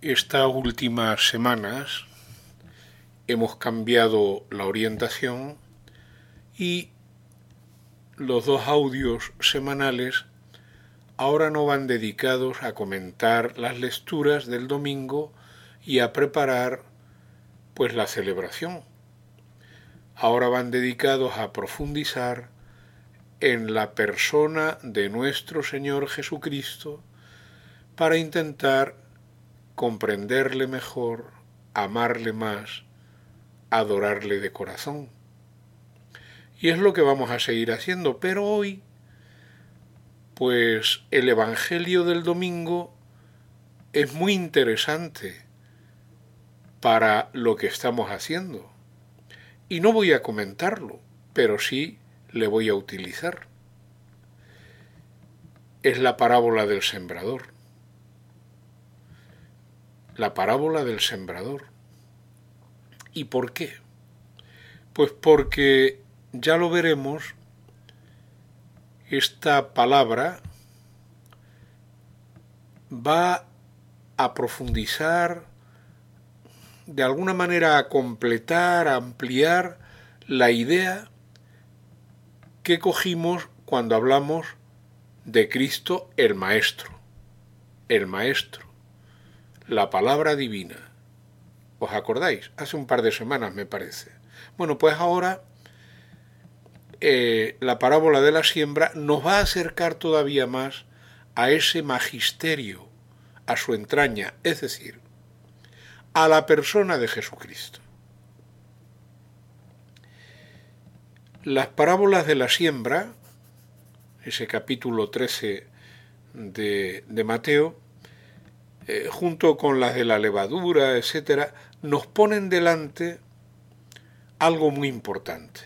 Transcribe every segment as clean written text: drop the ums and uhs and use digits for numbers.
Estas últimas semanas hemos cambiado la orientación y los dos audios semanales ahora no van dedicados a comentar las lecturas del domingo y a preparar pues la celebración. Ahora van dedicados a profundizar en la persona de nuestro Señor Jesucristo para intentar comprenderle mejor, amarle más, adorarle de corazón. Y es lo que vamos a seguir haciendo, pero hoy, pues el Evangelio del domingo es muy interesante para lo que estamos haciendo. Y no voy a comentarlo, pero sí le voy a utilizar. Es la parábola del sembrador. La parábola del sembrador. ¿Y por qué? Pues porque, ya lo veremos, esta palabra va a profundizar, de alguna manera a completar, a ampliar la idea que cogimos cuando hablamos de Cristo el Maestro, la palabra divina. ¿Os acordáis? Hace un par de semanas me parece. Bueno, pues ahora la parábola de la siembra nos va a acercar todavía más a ese magisterio, a su entraña, es decir, a la persona de Jesucristo. Las parábolas de la siembra, ese capítulo 13 de Mateo, junto con las de la levadura, etc., nos ponen delante algo muy importante.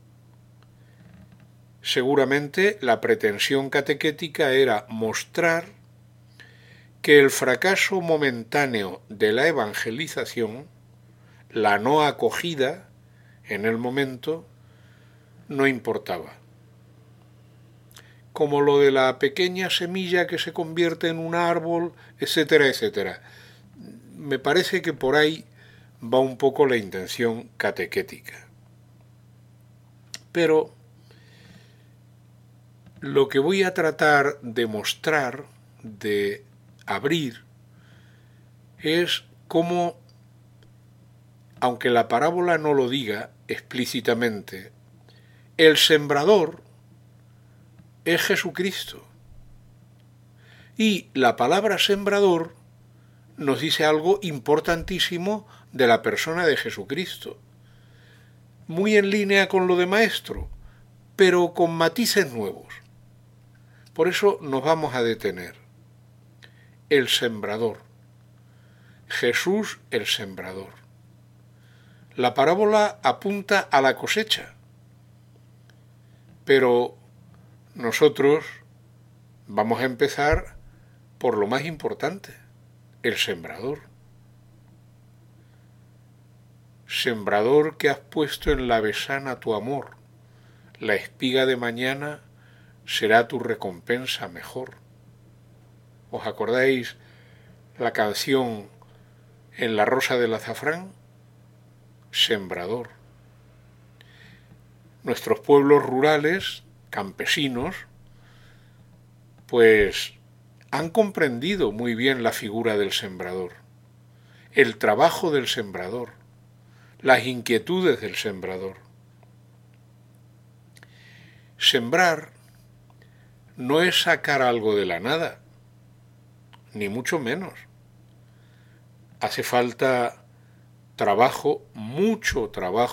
Seguramente la pretensión catequética era mostrar que el fracaso momentáneo de la evangelización, la no acogida en el momento, no importaba. Como lo de la pequeña semilla que se convierte en un árbol, etcétera, etcétera. Me parece que por ahí va un poco la intención catequética. Pero lo que voy a tratar de mostrar, de abrir, es cómo, aunque la parábola no lo diga explícitamente, el sembrador es Jesucristo. Y la palabra sembrador nos dice algo importantísimo de la persona de Jesucristo. Muy en línea con lo de maestro, pero con matices nuevos. Por eso nos vamos a detener. El sembrador. Jesús el sembrador. La parábola apunta a la cosecha, pero nosotros vamos a empezar por lo más importante, el sembrador. Sembrador que has puesto en la besana tu amor, la espiga de mañana será tu recompensa mejor. ¿Os acordáis la canción En la rosa del azafrán? Sembrador. Nuestros pueblos rurales, campesinos, pues han comprendido muy bien la figura del sembrador, el trabajo del sembrador, las inquietudes del sembrador. Sembrar no es sacar algo de la nada, ni mucho menos. Hace falta trabajo, mucho.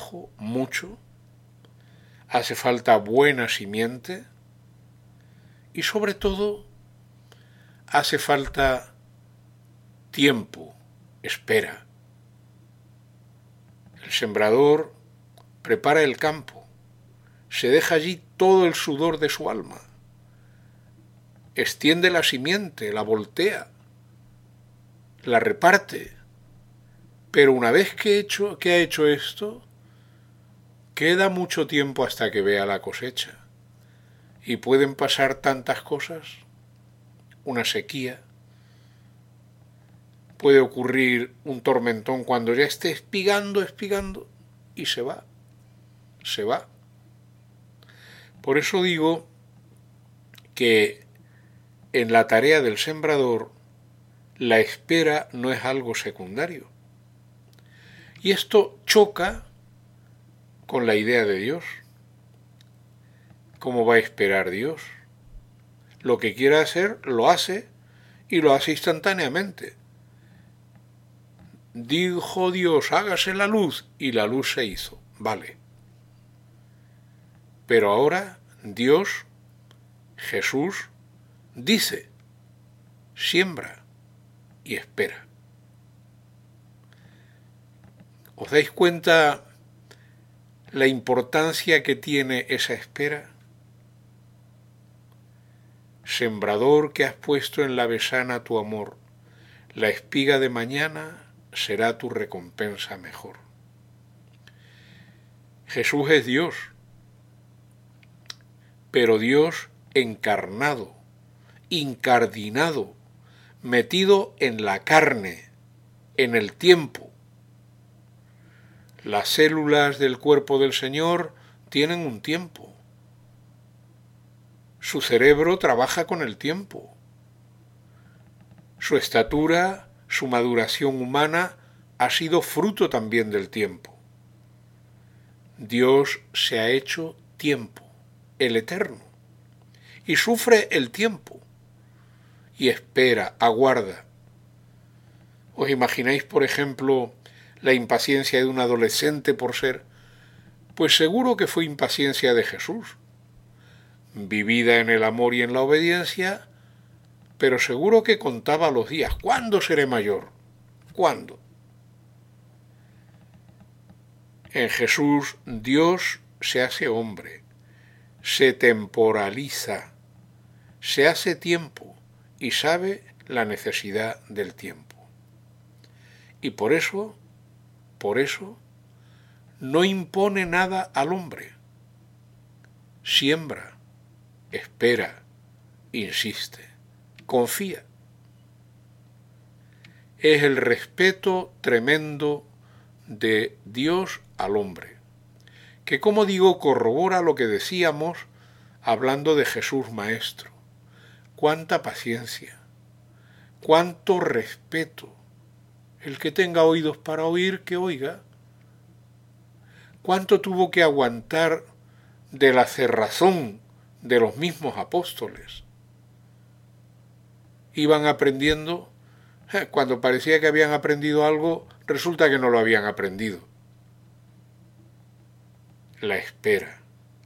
Hace falta buena simiente y sobre todo hace falta tiempo, espera. El sembrador prepara el campo, se deja allí todo el sudor de su alma, extiende la simiente, la voltea, la reparte, pero una vez que ha hecho esto, queda mucho tiempo hasta que vea la cosecha, y pueden pasar tantas cosas, una sequía, puede ocurrir un tormentón cuando ya esté espigando, y se va. Por eso digo que en la tarea del sembrador la espera no es algo secundario. Y esto choca con la idea de Dios. ¿Cómo va a esperar Dios? Lo que quiera hacer, lo hace, y lo hace instantáneamente. Dijo Dios, hágase la luz, y la luz se hizo. Vale. Pero ahora Dios, Jesús, dice, siembra y espera. ¿Os dais cuenta la importancia que tiene esa espera? Sembrador que has puesto en la besana tu amor, la espiga de mañana será tu recompensa mejor. Jesús es Dios, pero Dios encarnado, incardinado, metido en la carne, en el tiempo. Las células del cuerpo del Señor tienen un tiempo. Su cerebro trabaja con el tiempo. Su estatura, su maduración humana ha sido fruto también del tiempo. Dios se ha hecho tiempo, el eterno, y sufre el tiempo, y espera, aguarda. ¿Os imagináis, por ejemplo, la impaciencia de un adolescente por ser? Pues seguro que fue impaciencia de Jesús, vivida en el amor y en la obediencia, pero seguro que contaba los días. ¿Cuándo seré mayor? ¿Cuándo? En Jesús Dios se hace hombre, se temporaliza, se hace tiempo y sabe la necesidad del tiempo. Y por eso, no impone nada al hombre. Siembra, espera, insiste, confía. Es el respeto tremendo de Dios al hombre, que como digo corrobora lo que decíamos hablando de Jesús Maestro. Cuánta paciencia, cuánto respeto. El que tenga oídos para oír, que oiga. Cuánto tuvo que aguantar de la cerrazón de los mismos apóstoles. Iban aprendiendo, cuando parecía que habían aprendido algo, resulta que no lo habían aprendido. La espera.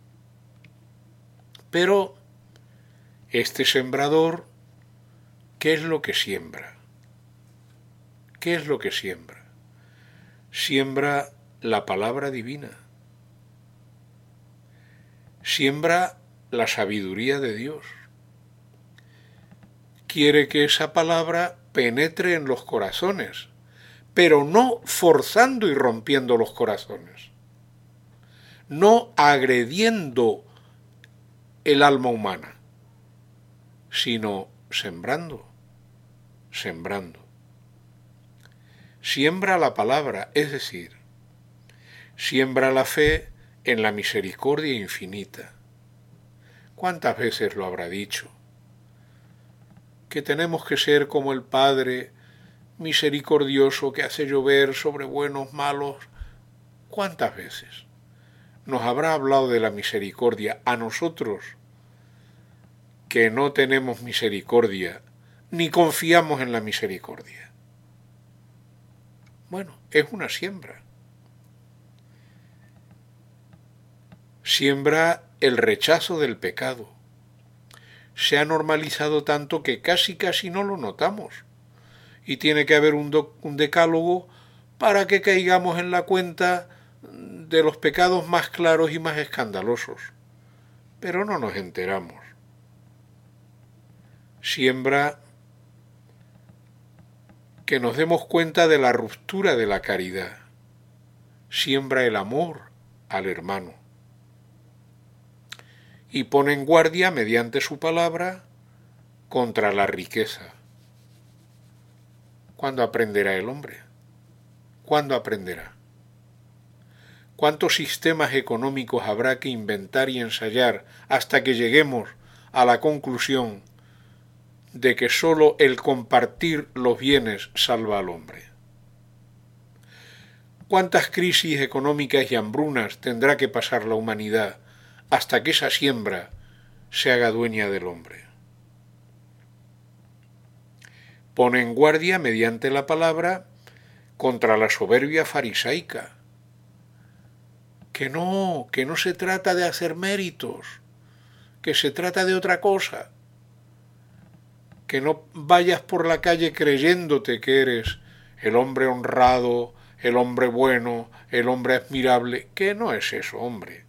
Pero este sembrador, ¿qué es lo que siembra? ¿Qué es lo que siembra? Siembra la palabra divina. Siembra la sabiduría de Dios. Quiere que esa palabra penetre en los corazones, pero no forzando y rompiendo los corazones, no agrediendo el alma humana, sino sembrando. Siembra la palabra, es decir, siembra la fe en la misericordia infinita. ¿Cuántas veces lo habrá dicho? Que tenemos que ser como el Padre misericordioso que hace llover sobre buenos, malos. ¿Cuántas veces nos habrá hablado de la misericordia a nosotros que no tenemos misericordia ni confiamos en la misericordia? Bueno, es una siembra. Siembra el rechazo del pecado. Se ha normalizado tanto que casi no lo notamos. Y tiene que haber un decálogo para que caigamos en la cuenta de los pecados más claros y más escandalosos. Pero no nos enteramos. Siembra que nos demos cuenta de la ruptura de la caridad. Siembra el amor al hermano. Y pone en guardia, mediante su palabra, contra la riqueza. ¿Cuándo aprenderá el hombre? ¿Cuándo aprenderá? ¿Cuántos sistemas económicos habrá que inventar y ensayar hasta que lleguemos a la conclusión de que sólo el compartir los bienes salva al hombre? ¿Cuántas crisis económicas y hambrunas tendrá que pasar la humanidad hasta que esa siembra se haga dueña del hombre? Pone en guardia mediante la palabra contra la soberbia farisaica. Que no se trata de hacer méritos, que se trata de otra cosa. Que no vayas por la calle creyéndote que eres el hombre honrado, el hombre bueno, el hombre admirable, que no es eso, hombre.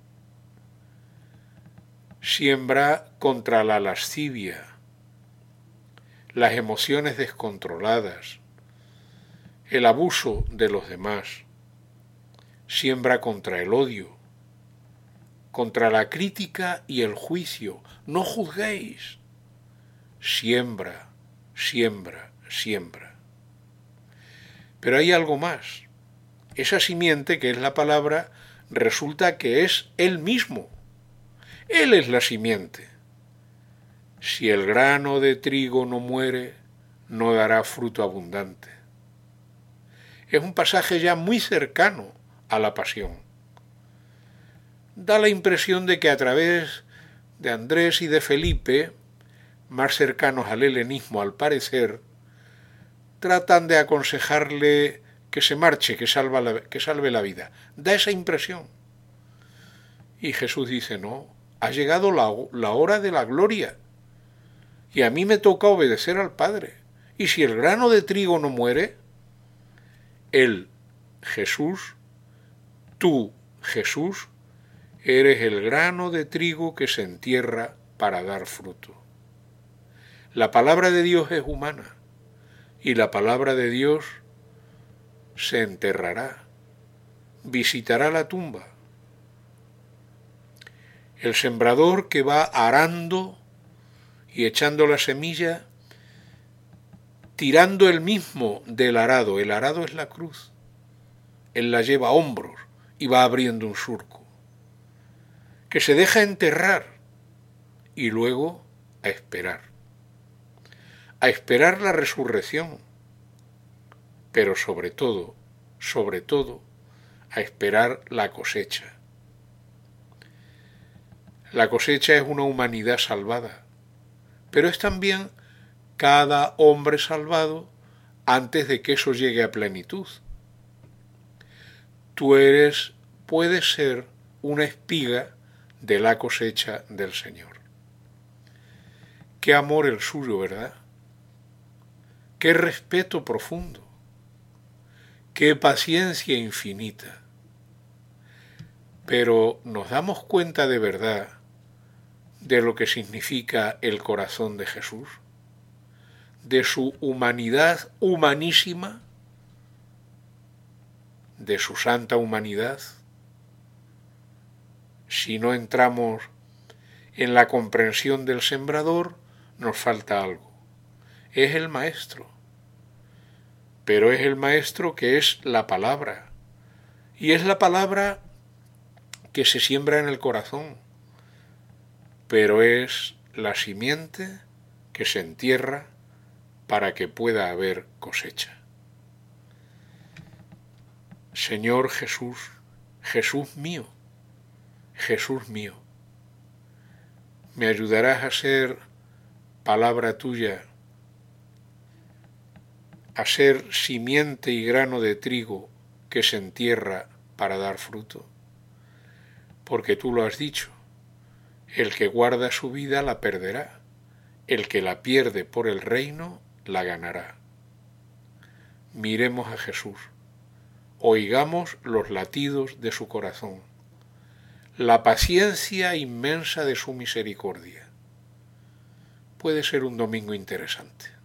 Siembra contra la lascivia, las emociones descontroladas, el abuso de los demás. Siembra contra el odio, contra la crítica y el juicio. No juzguéis. Siembra, siembra, siembra. Pero hay algo más. Esa simiente, que es la palabra, resulta que es Él mismo. Él es la simiente. Si el grano de trigo no muere, no dará fruto abundante. Es un pasaje ya muy cercano a la pasión. Da la impresión de que a través de Andrés y de Felipe, más cercanos al helenismo al parecer, tratan de aconsejarle que se marche, que salve la vida. Da esa impresión. Y Jesús dice, no, ha llegado la hora de la gloria, y a mí me toca obedecer al Padre. Y si el grano de trigo no muere, Él, Jesús, tú, Jesús, eres el grano de trigo que se entierra para dar fruto. La palabra de Dios es humana, y la palabra de Dios se enterrará, visitará la tumba. El sembrador que va arando y echando la semilla, tirando él mismo del arado. El arado es la cruz. Él la lleva a hombros y va abriendo un surco, que se deja enterrar y luego a esperar la resurrección, pero sobre todo, a esperar la cosecha. La cosecha es una humanidad salvada, pero es también cada hombre salvado antes de que eso llegue a plenitud. Tú puedes ser una espiga de la cosecha del Señor. Qué amor el suyo, ¿verdad? Qué respeto profundo. Qué paciencia infinita. Pero ¿nos damos cuenta de verdad de lo que significa el corazón de Jesús? De su humanidad humanísima, de su santa humanidad. Si no entramos en la comprensión del sembrador, nos falta algo. Es el Maestro, pero es el Maestro que es la palabra, y es la palabra que se siembra en el corazón, pero es la simiente que se entierra para que pueda haber cosecha. Señor Jesús, Jesús mío, me ayudarás a ser palabra tuya, a ser simiente y grano de trigo que se entierra para dar fruto, porque tú lo has dicho, el que guarda su vida la perderá, el que la pierde por el reino la ganará. Miremos a Jesús, oigamos los latidos de su corazón, la paciencia inmensa de su misericordia. Puede ser un domingo interesante.